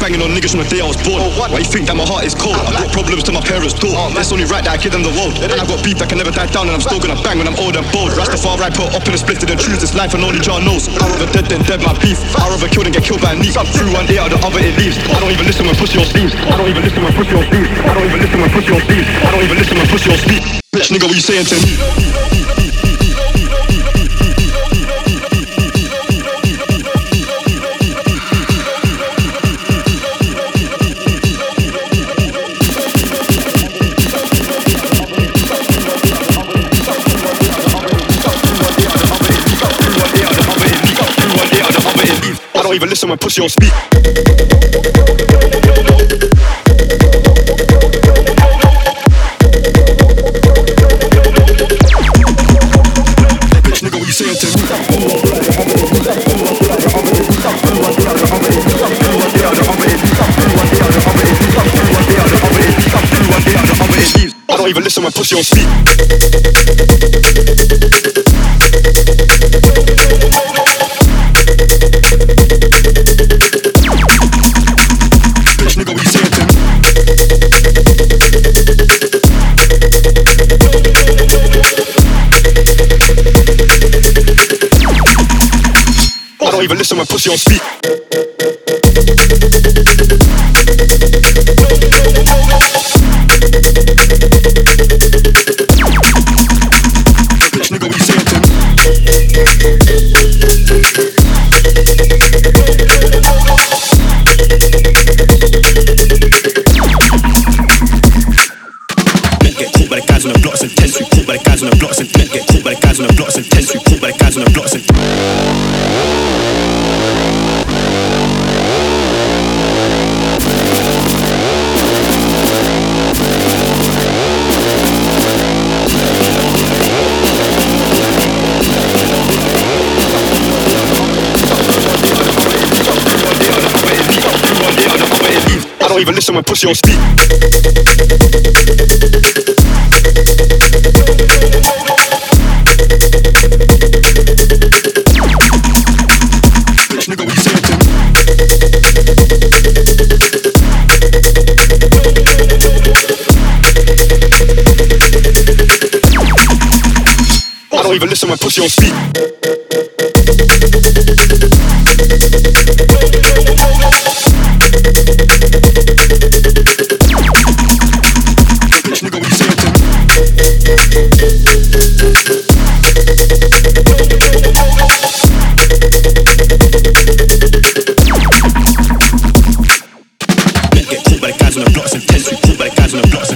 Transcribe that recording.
banging on niggas from the day I was born. Why you think that my heart is cold? I got problems to my parents' door. It's only right that I give them the world. And I got beef that can never die down, and I'm still gonna bang when I'm old and bold. Rastafari put up in a split and choose this life, and only Jah knows. I'd rather dead than dead, my beef. I'd rather kill than get killed by a knee. Through one day out the other it leaves. I don't even listen when pussy on sleeves. I don't even listen when pussy on sleeves. I don't even listen when pussy on sleeves. I don't even listen when pussy on sleeves. Bitch nigga, what you saying to me? I don't even listen when pussy on speak. Bitch nigga, what you saying to me? I don't even listen when pussy on speak. I don't even listen when pussy on speak. Bitch nigga, what you saying to me? Get caught by the guys on the blocks and tense. We caught by the guys on the blocks and get caught by the guys on the blocks and tense. We caught by the guys on the blocks and I don't even listen when pussy on speak. Bitch nigga, what you saying to me? I don't even listen when pussy on speak. Bitch nigga, what you saying to me? Get caught by the guys on the blocks and tense. We caught by the guys on the blocks and